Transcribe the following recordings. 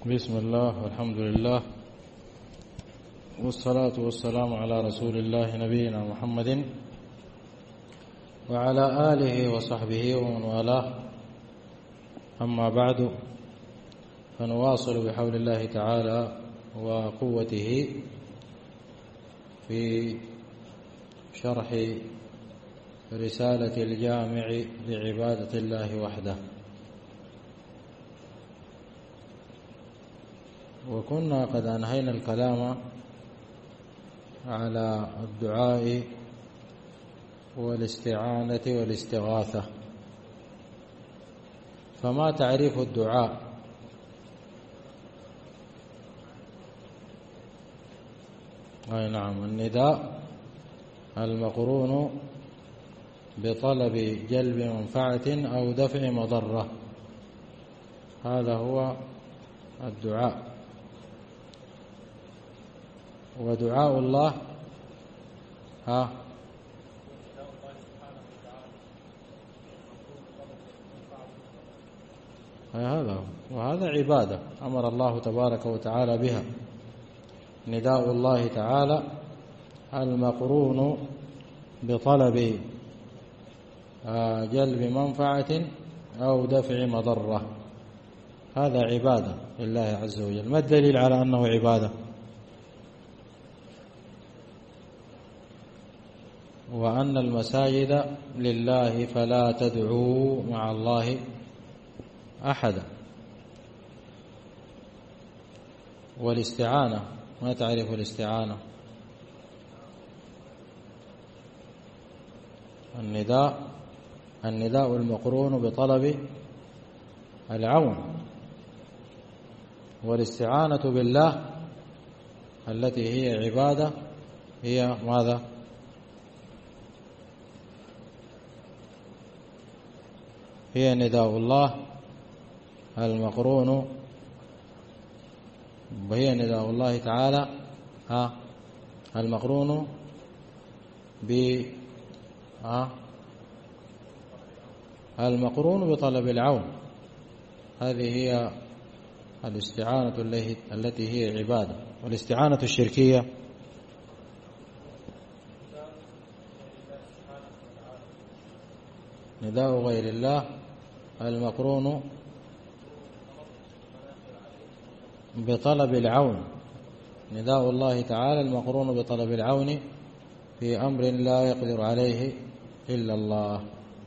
بسم الله والحمد لله والصلاة والسلام على رسول الله نبينا محمد وعلى آله وصحبه ومن والاه. أما بعد، فنواصل بحول الله تعالى وقوته في شرح رسالة الجامع لعبادة الله وحده. وكنا قد أنهينا الكلام على الدعاء والاستعانة والاستغاثة. فما تعريف الدعاء؟ أي نعم، النداء المقرون بطلب جلب منفعة أو دفع مضرة، هذا هو الدعاء. ودعاء الله هذا، وهذا عبادة أمر الله تبارك وتعالى بها. نداء الله تعالى المقرون بطلب جلب منفعة أو دفع مضرة، هذا عبادة لله عز وجل. ما الدليل على أنه عبادة؟ وأن المساجد لله فلا تدعوا مع الله أحدا. والاستعانة، ما تعرف الاستعانة؟ النداء المقرون بطلب العون. والاستعانة بالله التي هي عبادة هي ماذا؟ هي نداء الله المقرون، وهي نداء الله تعالى المقرون المقرون بطلب العون. هذه هي الاستعانة التي هي عبادة. والاستعانة الشركية نداء غير الله المقرون بطلب العون. نداء الله تعالى المقرون بطلب العون في أمر لا يقدر عليه إلا الله.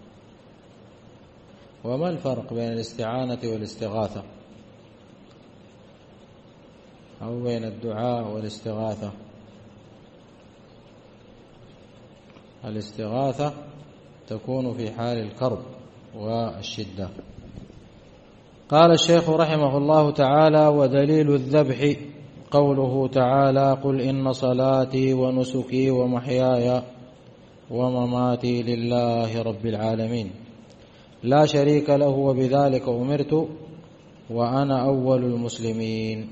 وما الفرق بين الاستعانة والاستغاثة، أو بين الدعاء والاستغاثة؟ الاستغاثة تكون في حال الكرب والشدة. قال الشيخ رحمه الله تعالى: ودليل الذبح قوله تعالى: قل إن صلاتي ونسكي ومحياي ومماتي لله رب العالمين لا شريك له وبذلك أمرت وأنا أول المسلمين.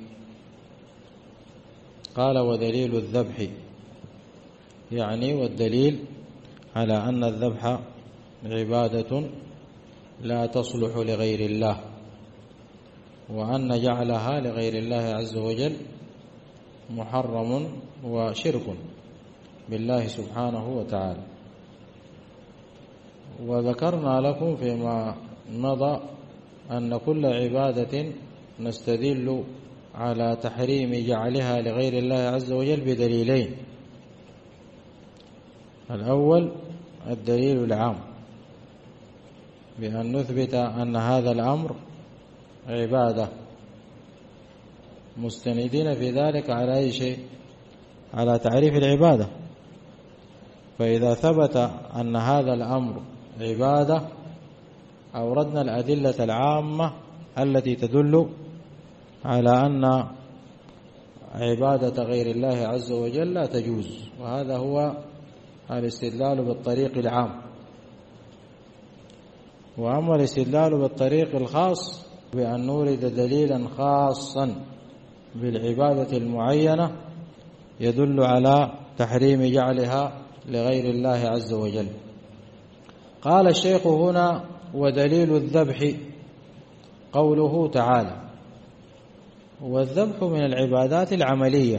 قال: ودليل الذبح، يعني والدليل على أن الذبح عبادة لا تصلح لغير الله، وأن جعلها لغير الله عز وجل محرم وشرك بالله سبحانه وتعالى. وذكرنا لكم فيما مضى أن كل عبادة نستدل على تحريم جعلها لغير الله عز وجل بدليلين: الأول الدليل العام بأن نثبت أن هذا الأمر عبادة، مستندين في ذلك على أي شيء؟ على تعريف العبادة. فإذا ثبت أن هذا الأمر عبادة أوردنا الأدلة العامة التي تدل على أن عبادة غير الله عز وجل لا تجوز، وهذا هو الاستدلال بالطريق العام. وأما الاستدلال بالطريق الخاص بأن نورد دليلا خاصا بالعبادة المعينة يدل على تحريم جعلها لغير الله عز وجل. قال الشيخ هنا: ودليل الذبح قوله تعالى، والذبح من العبادات العملية،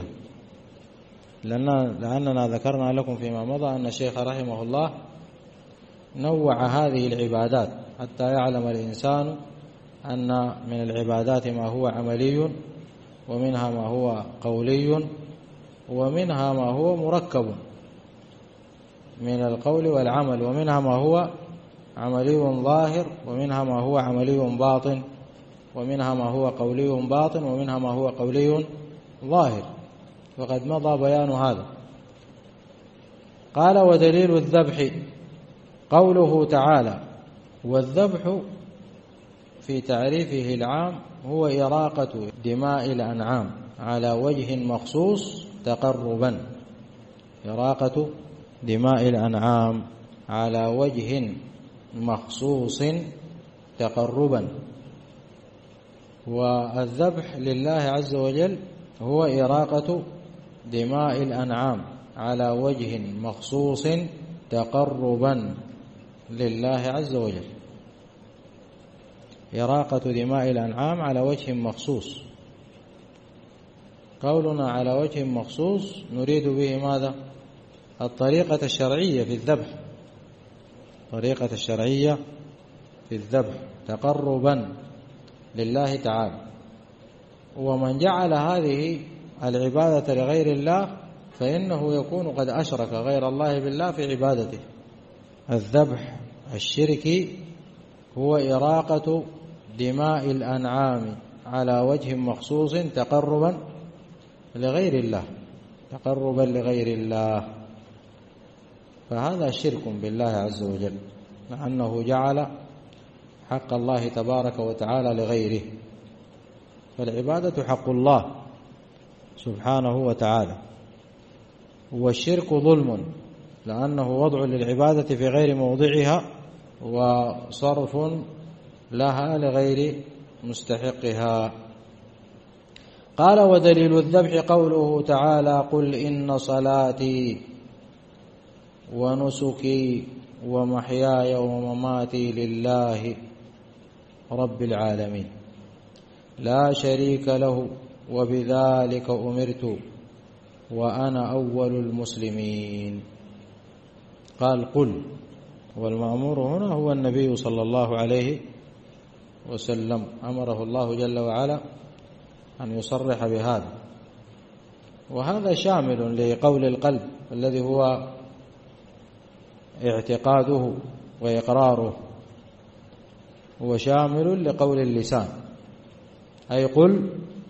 لأننا ذكرنا لكم فيما مضى أن الشيخ رحمه الله نوع هذه العبادات حتى يعلم الإنسان أن من العبادات ما هو عملي، ومنها ما هو قولي، ومنها ما هو مركب من القول والعمل، ومنها ما هو عملي ظاهر، ومنها ما هو عملي باطن، ومنها ما هو قولي باطن، ومنها ما هو قولي ظاهر، وقد مضى بيان هذا. قال: ودليل الذبح قوله تعالى: والذبح في تعريفه العام هو إراقة دماء الأنعام على وجه مخصوص تقربا. إراقة دماء الأنعام على وجه مخصوص تقربا. والذبح لله عز وجل هو إراقة دماء الأنعام على وجه مخصوص تقربا لله عز وجل. إراقة دماء الأنعام على وجه مخصوص. قولنا على وجه مخصوص نريد به ماذا؟ الطريقة الشرعية في الذبح، طريقة الشرعية في الذبح تقربا لله تعالى. ومن جعل هذه العبادة لغير الله فإنه يكون قد أشرك غير الله بالله في عبادته. الذبح الشركي هو إراقة دماء الأنعام على وجه مخصوص تقربا لغير الله، تقربا لغير الله، فهذا شرك بالله عز وجل، لأنه جعل حق الله تبارك وتعالى لغيره. فالعبادة حق الله سبحانه وتعالى، والشرك ظلم، لأنه وضع للعبادة في غير موضعها وصرف لها لغير مستحقها. قال: ودليل الذبح قوله تعالى: قل إن صلاتي ونسكي ومحياي ومماتي لله رب العالمين لا شريك له وبذلك أمرت وأنا أول المسلمين. قال: قل، والمأمور هنا هو النبي صلى الله عليه وسلم، أمره الله جل وعلا أن يصرح بهذا. وهذا شامل لقول القلب الذي هو اعتقاده وإقراره، هو شامل لقول اللسان، أي قل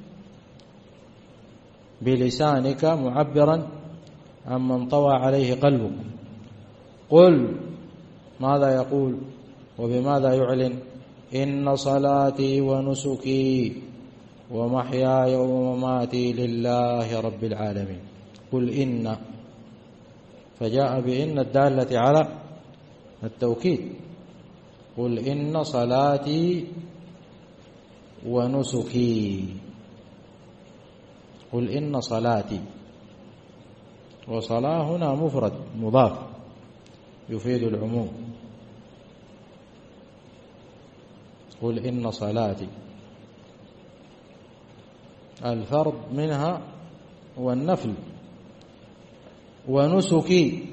بلسانك معبرا عمن طوى عليه قلبك. قل ماذا يقول وبماذا يعلن؟ إن صلاتي ونسكي ومحياي ومماتي لله رب العالمين. قل إن، فجاء بإن الدالة على التوكيد. قل إن صلاتي ونسكي، قل إن صلاتي، وصلاة هنا مفرد مضاف يفيد العموم. قل إن صلاتي، الفرض منها والنفل. ونسكي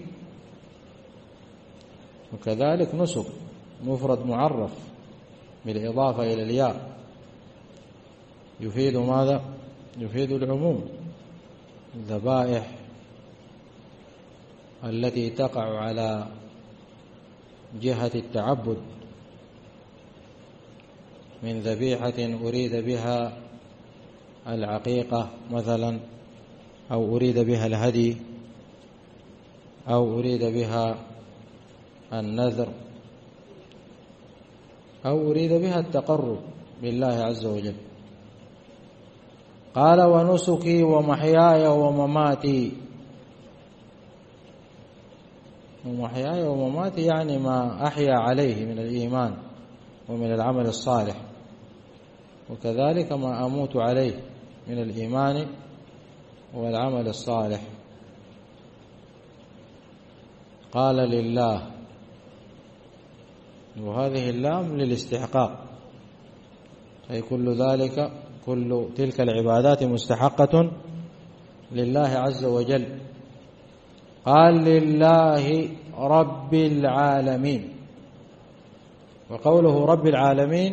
وكذلك نسك مفرد معرف بالإضافة إلى الياء يفيد ماذا؟ يفيد العموم. الذبائح التي تقع على جهة التعبد من ذبيحة أريد بها العقيقة مثلا، أو أريد بها الهدي، أو أريد بها النذر، أو أريد بها التقرب بالله عز وجل. قال: ونسكي ومحياي ومماتي. ومحياي ومماتي يعني ما أحيا عليه من الإيمان ومن العمل الصالح، وكذلك ما أموت عليه من الإيمان والعمل الصالح. قال: لله، وهذه اللام للاستحقاق، أي كل ذلك كل تلك العبادات مستحقة لله عز وجل. قال لله رب العالمين. وقوله رب العالمين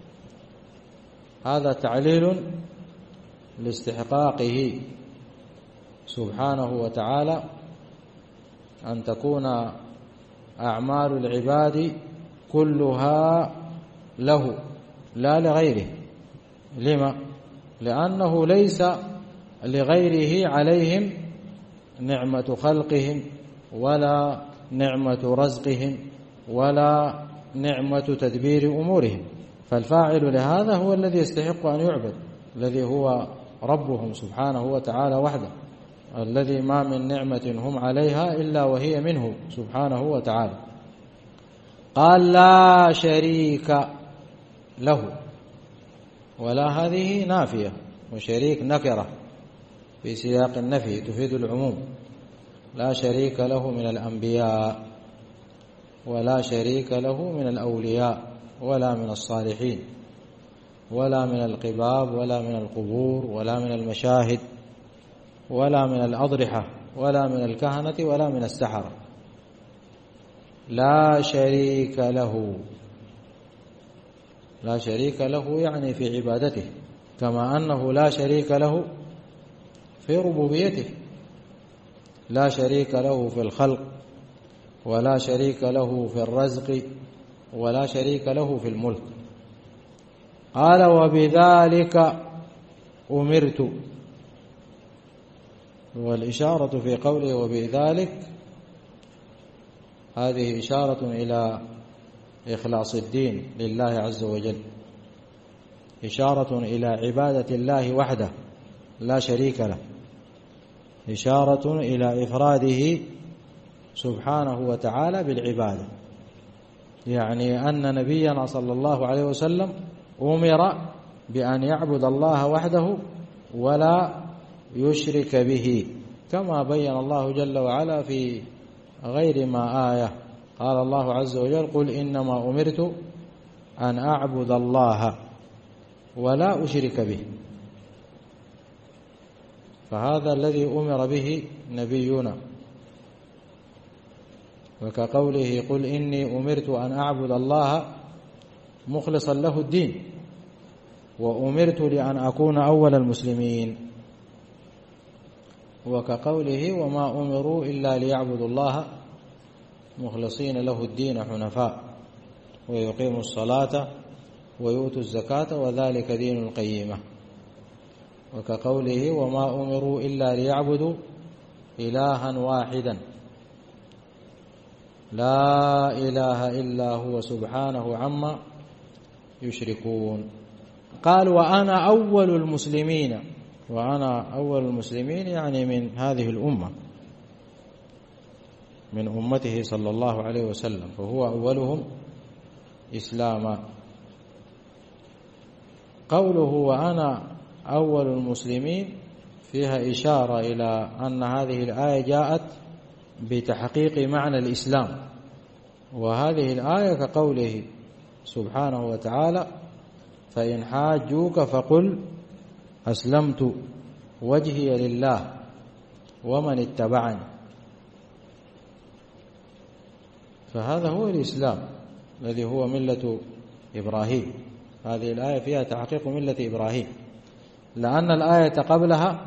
هذا تعليل لاستحقاقه سبحانه وتعالى أن تكون أعمال العباد كلها له لا لغيره. لما؟ لأنه ليس لغيره عليهم نعمة خلقهم ولا نعمة رزقهم ولا نعمة تدبير أمورهم، فالفاعل لهذا هو الذي يستحق أن يعبد، الذي هو ربهم سبحانه وتعالى وحده، الذي ما من نعمة هم عليها إلا وهي منه سبحانه وتعالى. قال لا شريك له، ولا هذه نافية، وشريك نكرة في سياق النفي تفيد العموم. لا شريك له من الأنبياء ولا شريك له من الأولياء ولا من الصالحين ولا من القباب ولا من القبور ولا من المشاهد ولا من الأضرحة ولا من الكهنة ولا من السحرة. لا شريك له، لا شريك له يعني في عبادته، كما أنه لا شريك له في ربوبيته، لا شريك له في الخلق ولا شريك له في الرزق ولا شريك له في الملك. قال وبذلك أمرت، والإشارة في قوله وبذلك هذه إشارة إلى إخلاص الدين لله عز وجل، إشارة إلى عبادة الله وحده لا شريك له، إشارة إلى إفراده سبحانه وتعالى بالعبادة. يعني أن نبينا صلى الله عليه وسلم أمر بأن يعبد الله وحده ولا يشرك به، كما بين الله جل وعلا في غير ما آية. قال الله عز وجل قل إنما أمرت أن أعبد الله ولا أشرك به. فهذا الذي أمر به نبينا، وكقوله قل إني أمرت أن أعبد الله مخلصا له الدين وأمرت لأن أكون أول المسلمين، وكقوله وما أمروا إلا ليعبدوا الله مخلصين له الدين حنفاء ويقيموا الصلاة ويؤتوا الزكاة وذلك دين القيمة، وكقوله وما أمروا إلا ليعبدوا إلها واحدا لا إله إلا هو سبحانه عما يشركون. قال وأنا أول المسلمين، وأنا أول المسلمين يعني من هذه الأمة، من أمته صلى الله عليه وسلم، فهو أولهم إسلاما. قوله وأنا أول المسلمين فيها إشارة إلى أن هذه الآية جاءت بتحقيق معنى الإسلام، وهذه الآية كقوله سبحانه وتعالى فإن حاجوك فقل أسلمت وجهي لله ومن اتبعني. فهذا هو الإسلام الذي هو ملة إبراهيم. هذه الآية فيها تحقيق ملة إبراهيم، لأن الآية قبلها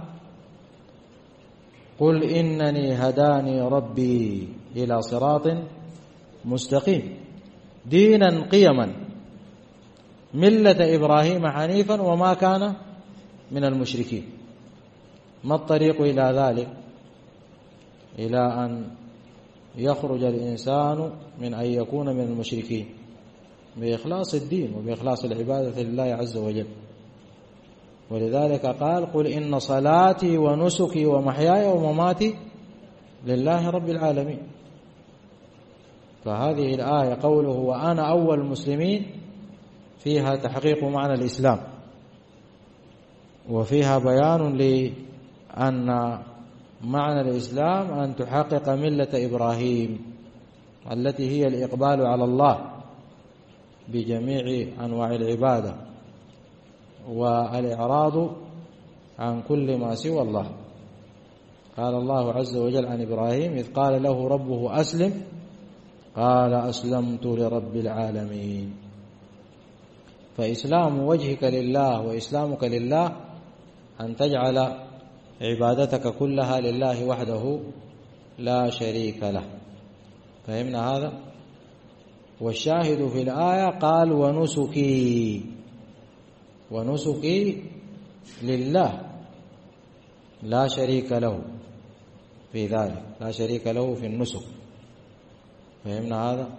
قل إنني هداني ربي إلى صراط مستقيم دينا قيما ملة إبراهيم حنيفا وما كان من المشركين. ما الطريق إلى ذلك؟ إلى أن يخرج الإنسان من أن يكون من المشركين بإخلاص الدين وبإخلاص العبادة لله عز وجل. ولذلك قال قل إن صلاتي ونسكي ومحياي ومماتي لله رب العالمين. فهذه الآية قوله وأنا أول المسلمين فيها تحقيق معنى الإسلام، وفيها بيان لأن معنى الإسلام أن تحقق ملة إبراهيم التي هي الإقبال على الله بجميع أنواع العبادة والإعراض عن كل ما سوى الله. قال الله عز وجل عن إبراهيم إذ قال له ربه أسلم قال أسلمت لرب العالمين. فإسلام وجهك لله وإسلامك لله أن تجعل عبادتك كلها لله وحده لا شريك له. فهمنا هذا؟ والشاهد في الآية قال ونسكي لله لا شريك له في ذلك، لا شريك له في النسك. فهمنا هذا؟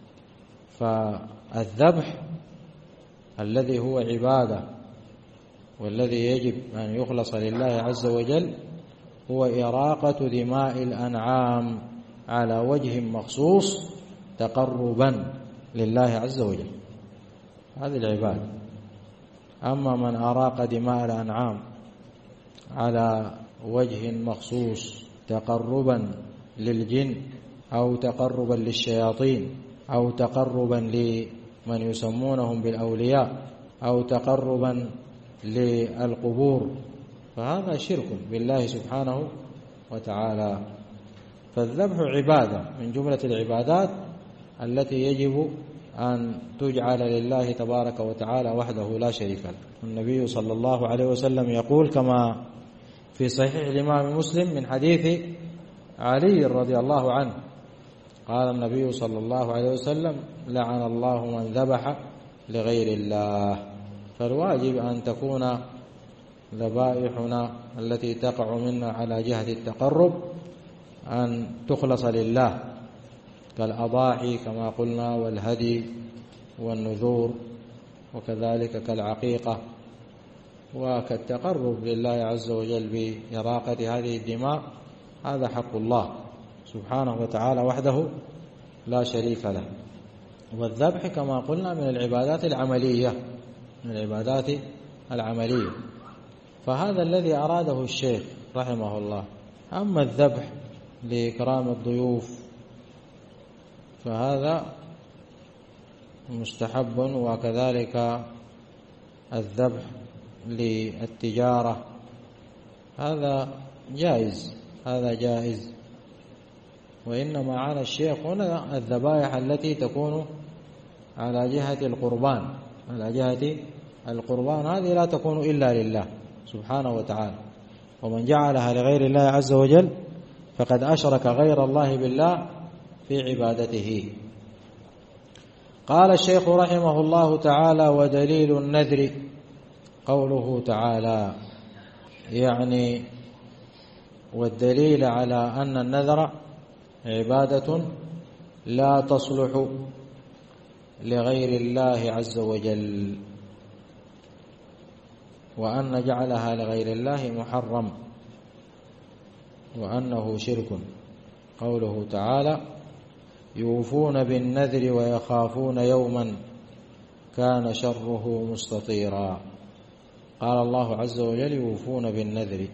فالذبح الذي هو عبادة والذي يجب أن يخلص لله عز وجل هو إراقة دماء الأنعام على وجه مخصوص تقربا لله عز وجل، هذه العبادة. أما من أراق دماء الأنعام على وجه مخصوص تقربا للجن أو تقربا للشياطين أو تقربا لمن يسمونهم بالأولياء أو تقربا للقبور فهذا شرك بالله سبحانه وتعالى. فالذبح عبادة من جملة العبادات التي يجب أن تجعل لله تبارك وتعالى وحده لا شريك له. النبي صلى الله عليه وسلم يقول كما في صحيح الإمام مسلم من حديث علي رضي الله عنه قال النبي صلى الله عليه وسلم لعن الله من ذبح لغير الله. فالواجب أن تكون ذبائحنا التي تقع منا على جهة التقرب أن تخلص لله كالأضاحي كما قلنا والهدي والنذور وكذلك كالعقيقة وكالتقرب لله عز وجل بإراقة هذه الدماء. هذا حق الله سبحانه وتعالى وحده لا شريك له. والذبح كما قلنا من العبادات العملية، من العبادات العملية. فهذا الذي أراده الشيخ رحمه الله. أما الذبح لإكرام الضيوف فهذا مستحب، وكذلك الذبح للتجارة هذا جائز، هذا جائز. وإنما على الشيخ هنا الذبائح التي تكون على جهة القربان، على جهة القربان هذه لا تكون إلا لله سبحانه وتعالى. ومن جعلها لغير الله عز وجل فقد أشرك غير الله بالله في عبادته. قال الشيخ رحمه الله تعالى ودليل النذر قوله تعالى، يعني والدليل على أن النذر عبادة لا تصلح لغير الله عز وجل، وأن جعلها لغير الله محرم وأنه شرك. قوله تعالى يوفون بالنذر ويخافون يوما كان شره مستطيرا. قال الله عز وجل يوفون بالنذر،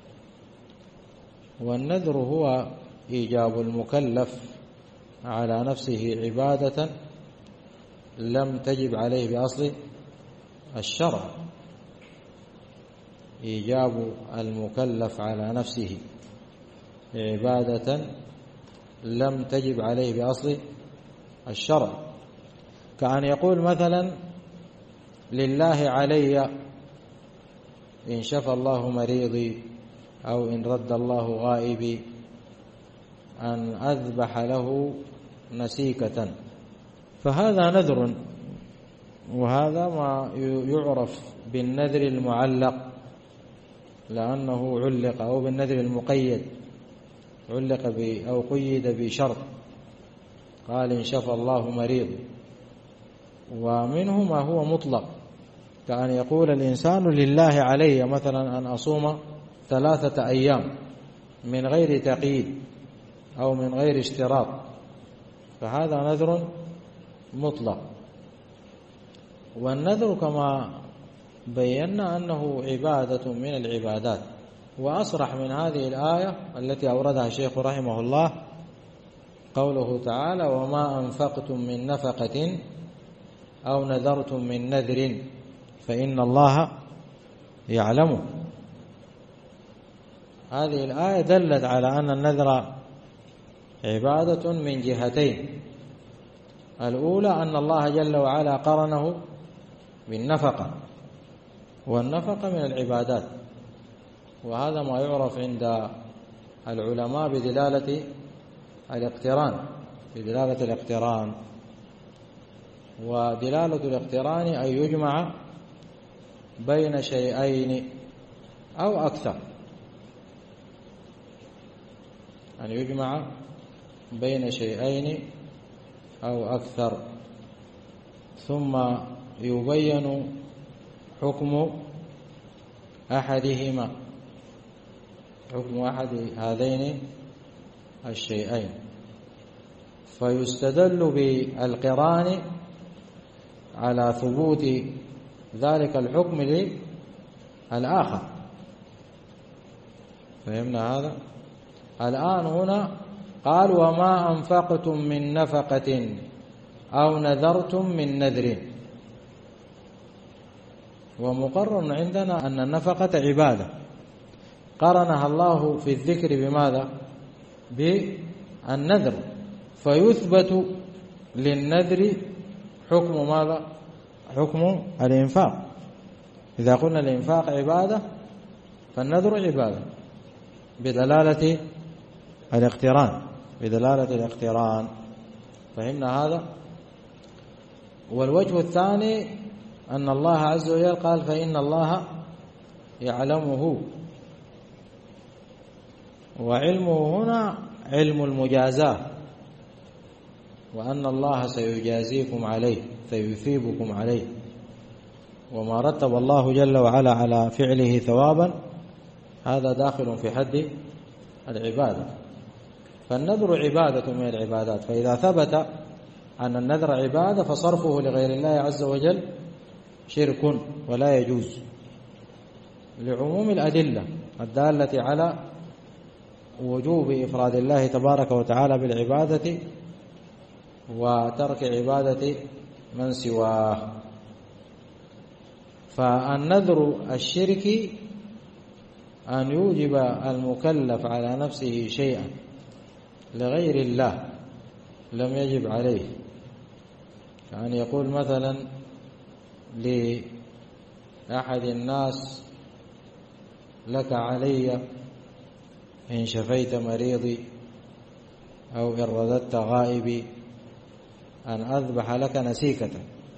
والنذر هو إيجاب المكلف على نفسه عبادة لم تجب عليه بأصل الشرع. إيجاب المكلف على نفسه عبادة لم تجب عليه بأصل الشرع، كأن يقول مثلا لله علي إن شفى الله مريضي أو إن رد الله غائبي أن أذبح له نسيكة، فهذا نذر، وهذا ما يعرف بالنذر المعلق لأنه علق، أو بالنذر المقيد علق أو قيد بشرط، قال إن شفى الله مريض. ومنه ما هو مطلق، كأن يقول الإنسان لله علي مثلا أن أصوم 3 أيام من غير تقييد أو من غير اشتراط، فهذا نذر مطلق. والنذر كما بينا أنه عبادة من العبادات. وأصرح من هذه الآية التي أوردها الشيخ رحمه الله قوله تعالى وما أنفقتم من نفقة أو نذرتم من نذر فإن الله يعلمه. هذه الآية دلت على أن النذر عبادة من جهتين. الأولى أن الله جل وعلا قرنه بالنفقة، والنفقة من العبادات، وهذا ما يعرف عند العلماء بدلالة الاقتران. ودلالة الاقتران أن يجمع بين شيئين أو أكثر، أن يجمع بين شيئين أو أكثر، ثم يبين حكم أحدهما، حكم أحد هذين الشيئين، فيستدل بالقران على ثبوت ذلك الحكم للآخر. فهمنا هذا؟ الآن هنا قال وما أنفقتم من نفقة أو نذرتم من نذر، ومقرر عندنا أن النفقة عبادة، قرنها الله في الذكر بماذا؟ بالنذر، فيثبت للنذر حكم ماذا؟ حكم الإنفاق. إذا قلنا الإنفاق عبادة فالنذر عبادة بدلالة الاقتران. فهمنا هذا؟ والوجه الثاني أن الله عز وجل قال فإن الله يعلمه، وعلمه هنا علم المجازاة، وأن الله سيجازيكم عليه، سيثيبكم عليه، وما رتب الله جل وعلا على فعله ثوابا هذا داخل في حد العبادة. فالنذر عبادة من العبادات، فإذا ثبت أن النذر عبادة فصرفه لغير الله عز وجل شرك ولا يجوز، لعموم الأدلة الدالة على وجوب إفراد الله تبارك وتعالى بالعبادة وترك عبادة من سواه. فالنذر الشرك أن يوجب المكلف على نفسه شيئا لغير الله لم يجب عليه، يعني يقول مثلا لأحد الناس لك علي إن شفيت مريضي أو إن رددت غائبي أن أذبح لك نسيكة،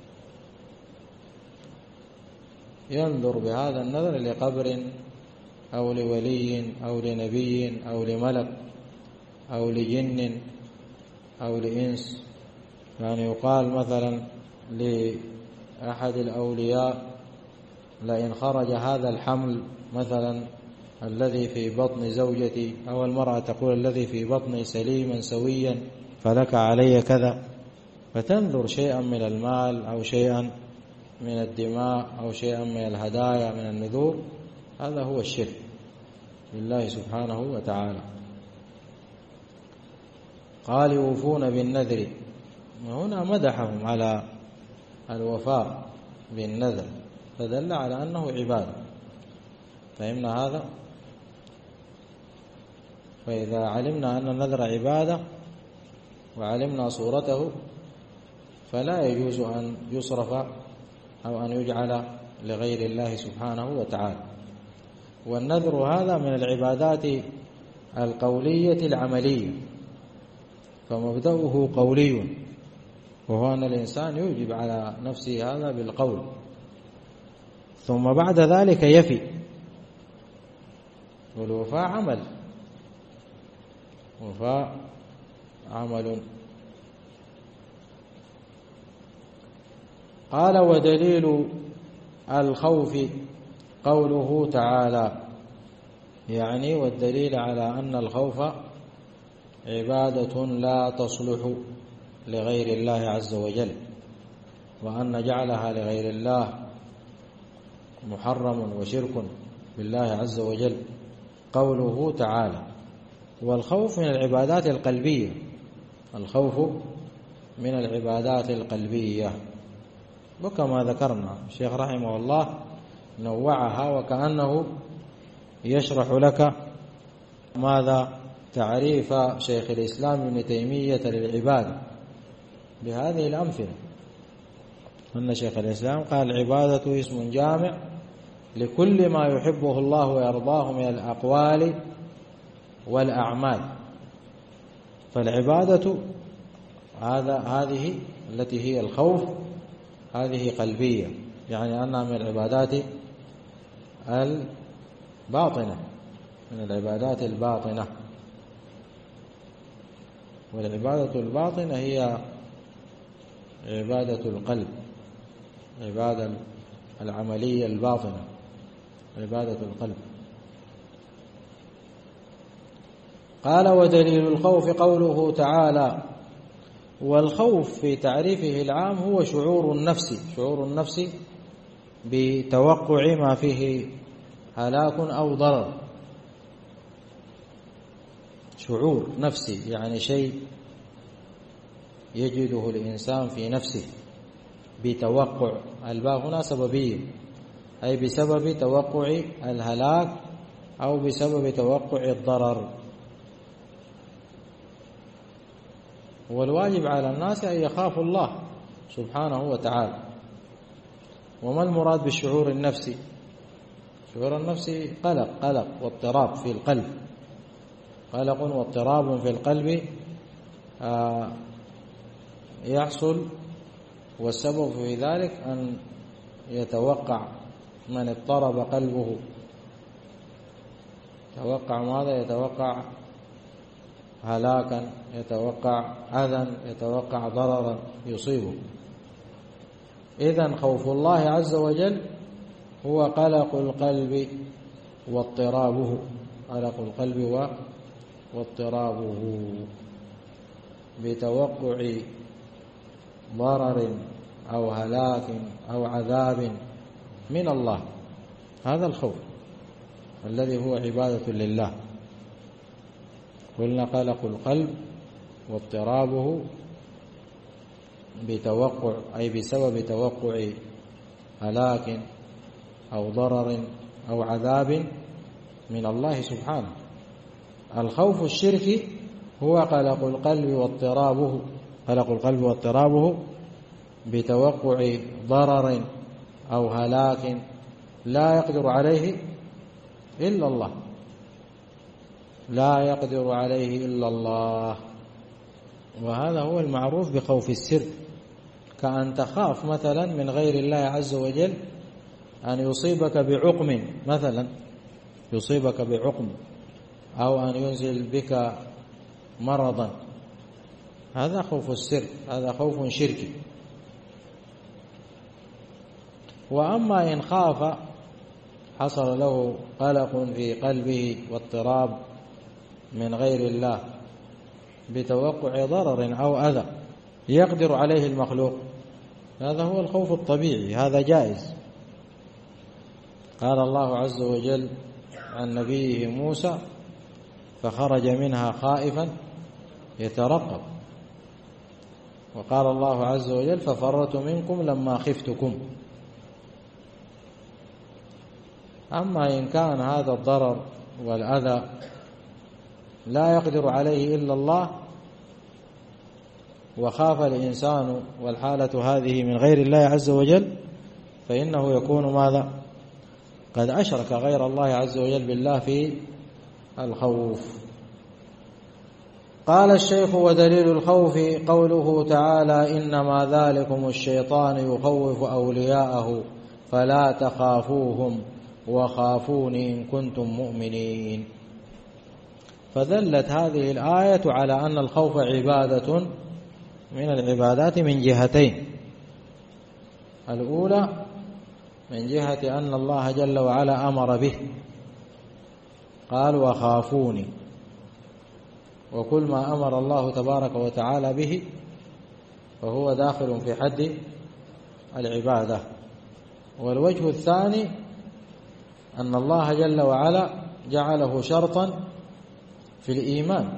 ينظر بهذا النذر لقبر أو لولي أو لنبي أو لملك أو لجن أو لإنس. يعني يقال مثلا لأحد الأولياء لئن خرج هذا الحمل مثلا الذي في بطن زوجتي، أو المرأة تقول الذي في بطني سليما سويا فلك علي كذا، فتنذر شيئا من المال أو شيئا من الدماء أو شيئا من الهدايا من النذور. هذا هو الشرك بالله سبحانه وتعالى. قال يوفون بالنذر، وهنا مدحهم على الوفاء بالنذر فدل على أنه عبادة. فهمنا هذا؟ فإذا علمنا أن النذر عبادة وعلمنا صورته فلا يجوز أن يصرف أو أن يجعل لغير الله سبحانه وتعالى. والنذر هذا من العبادات القولية العملية، فمبدأه قولي، وهو أن الإنسان يوجب على نفسه هذا بالقول، ثم بعد ذلك يفي. والوفاء عمل، وفاء عمل. قال ودليل الخوف قوله تعالى، يعني والدليل على أن الخوف عبادة لا تصلح لغير الله عز وجل، وأن جعلها لغير الله محرم وشرك بالله عز وجل. قوله تعالى والخوف من العبادات القلبية، الخوف من العبادات القلبية، وكما ذكرنا الشيخ رحمه الله نوعها وكأنه يشرح لك ماذا تعريف شيخ الإسلام ابن تيمية للعبادة بهذه الأمثلة. أن شيخ الإسلام قال العبادة اسم جامع لكل ما يحبه الله ويرضاه من الأقوال والأعمال. فالعبادة هذه التي هي الخوف هذه قلبية، يعني أنها من العبادات الباطنة، من العبادات الباطنة. والعبادة الباطنة هي عبادة القلب، عبادة العملية الباطنة، عبادة القلب. قال ودليل الخوف قوله تعالى. والخوف في تعريفه العام هو شعور النفس بتوقع ما فيه هلاك أو ضرر. شعور نفسي يعني شيء يجده الإنسان في نفسه بتوقع. الباء هنا سببية، أي بسبب توقع الهلاك أو بسبب توقع الضرر. والواجب على الناس أن يخافوا الله سبحانه وتعالى. وما المراد بالشعور النفسي؟ شعور النفسي قلق واضطراب في القلب، قلق واضطراب في القلب يحصل، والسبب في ذلك أن يتوقع من اضطرب قلبه، يتوقع ماذا؟ يتوقع هلاكا، يتوقع أذى، يتوقع ضررا يصيبه. إذن خوف الله عز وجل هو قلق القلب واضطرابه، قلق القلب واضطرابه بتوقع ضرر أو هلاك أو عذاب من الله. هذا الخوف الذي هو عبادة لله. قلنا قلق القلب واضطرابه بتوقع، أي بسبب توقع هلاك أو ضرر أو عذاب من الله سبحانه. الخوف الشركي هو قلق القلب واضطرابه بتوقع ضرر أو هلاك لا يقدر عليه إلا الله، لا يقدر عليه إلا الله. وهذا هو المعروف بخوف السر، كأن تخاف مثلا من غير الله عز وجل أن يصيبك بعقم مثلا، يصيبك بعقم، أو أن ينزل بك مرضا. هذا خوف السر، هذا خوف شركي. وأما إن خاف حصل له قلق في قلبه واضطراب من غير الله بتوقع ضرر أو أذى يقدر عليه المخلوق، هذا هو الخوف الطبيعي، هذا جائز. قال الله عز وجل عن نبيه موسى فخرج منها خائفا يترقب. وقال الله عز وجل ففررت منكم لما خفتكم. أما إن كان هذا الضرر والأذى لا يقدر عليه إلا الله وخاف الإنسان والحالة هذه من غير الله عز وجل، فإنه يكون ماذا؟ قد أشرك غير الله عز وجل بالله في الخوف. قال الشيخ ودليل الخوف قوله تعالى إنما ذلكم الشيطان يخوف أولياءه فلا تخافوهم وخافوني إن كنتم مؤمنين. فدلت هذه الآية على أن الخوف عبادة من العبادات من جهتين. الأولى من جهة أن الله جل وعلا أمر به، قال وخافوني، وكل ما أمر الله تبارك وتعالى به فهو داخل في حد العبادة. والوجه الثاني أن الله جل وعلا جعله شرطا في الإيمان،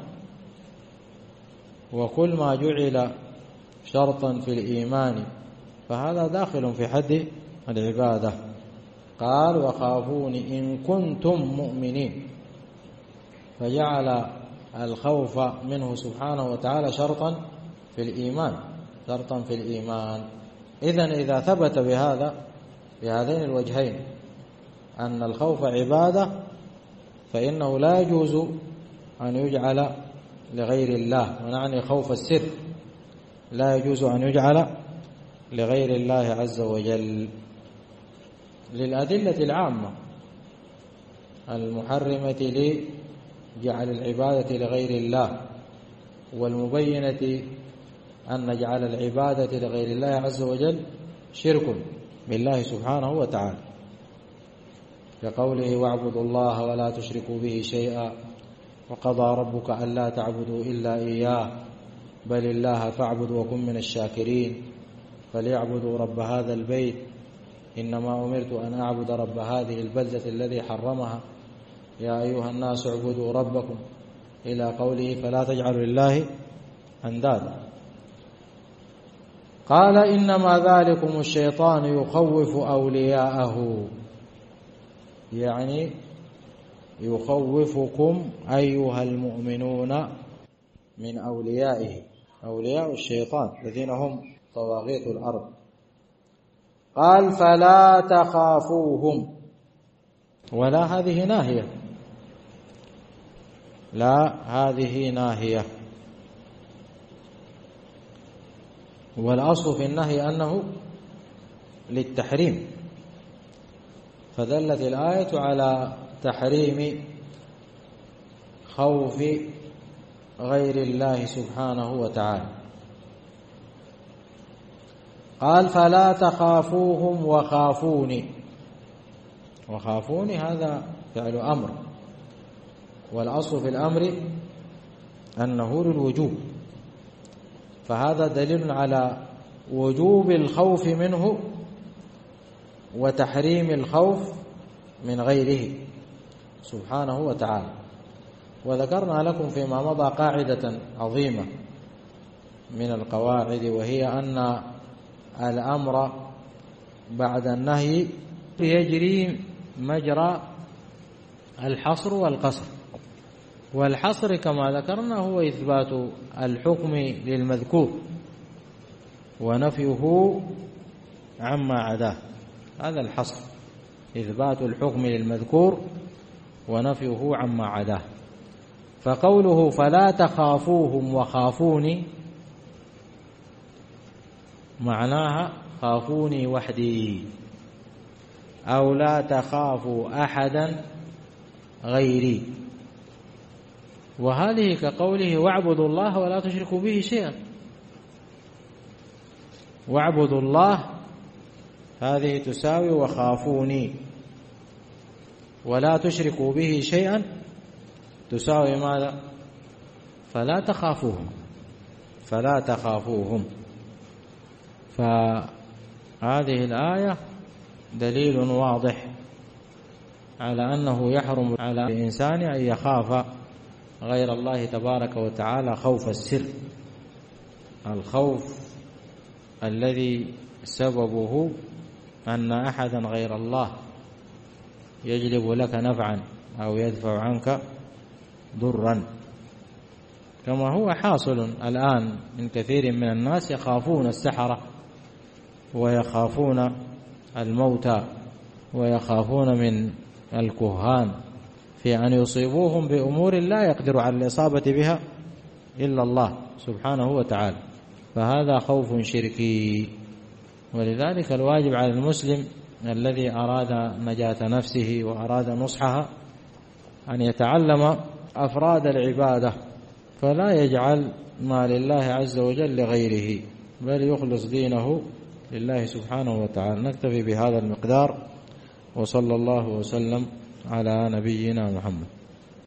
وكل ما جعل شرطا في الإيمان فهذا داخل في حد العبادة. قال وخافوني إن كنتم مؤمنين، فجعل الخوف منه سبحانه وتعالى شرطا في الإيمان. إذن إذا ثبت بهذين الوجهين أن الخوف عبادة، فإنه لا يجوز أن يجعل لغير الله، ونعني خوف السر لا يجوز أن يجعل لغير الله عز وجل، للأدلة العامة المحرمة لجعل العبادة لغير الله، والمبينة أن جعل العبادة لغير الله عز وجل شرك بالله سبحانه وتعالى، كقوله واعبدوا الله ولا تشركوا به شيئا وقضى ربك ألا تعبدوا إلا إياه بل الله فاعبد وكن من الشاكرين فليعبدوا رب هذا البيت إنما أمرت أن أعبد رب هذه البلدة الذي حرمها يا أيها الناس اعبدوا ربكم إلى قوله فلا تجعلوا لله أندادا. قال إنما ذلكم الشيطان يخوف أولياءه، يعني يخوفكم أيها المؤمنون من أوليائه، أولياء الشيطان الذين هم طواغيت الأرض. قال فلا تخافوهم، ولا هذه ناهية، لا هذه ناهية، والأصل في النهي أنه للتحريم، فدلت الآية على تحريم خوف غير الله سبحانه وتعالى. قال فلا تخافوهم وخافوني، وخافوني هذا فعل أمر، والأصل في الأمر أنه للوجوب، فهذا دليل على وجوب الخوف منه وتحريم الخوف من غيره سبحانه وتعالى. وذكرنا لكم فيما مضى قاعدة عظيمة من القواعد، وهي أن الأمر بعد النهي يجري مجرى الحصر والقصر، والحصر كما ذكرنا هو إثبات الحكم للمذكور ونفيه عما عداه، هذا الحصر، إثبات الحكم للمذكور ونفيه عما عداه. فقوله فلا تخافوهم وخافوني معناها خافوني وحدي، أو لا تخافوا أحدا غيري، وهذه كقوله واعبدوا الله ولا تشركوا به شيئا. واعبدوا الله هذه تساوي وخافوني، ولا تشركوا به شيئا تساوي ماذا؟ فلا تخافوهم، فلا تخافوهم. فهذه الآية دليل واضح على أنه يحرم على الإنسان أن يخاف غير الله تبارك وتعالى خوف السر، الخوف الذي سببه أن أحدا غير الله يجلب لك نفعا أو يدفع عنك ضرا، كما هو حاصل الآن من كثير من الناس، يخافون السحرة ويخافون الموتى ويخافون من الكهان في أن يصيبوهم بأمور لا يقدر على الإصابة بها إلا الله سبحانه وتعالى، فهذا خوف شركي. ولذلك الواجب على المسلم الذي أراد نجاة نفسه وأراد نصحها أن يتعلم أفراد العبادة، فلا يجعل ما لله عز وجل لغيره، بل يخلص دينه لله سبحانه وتعالى. نكتفي بهذا المقدار، وصلى الله وسلم على نبينا محمد.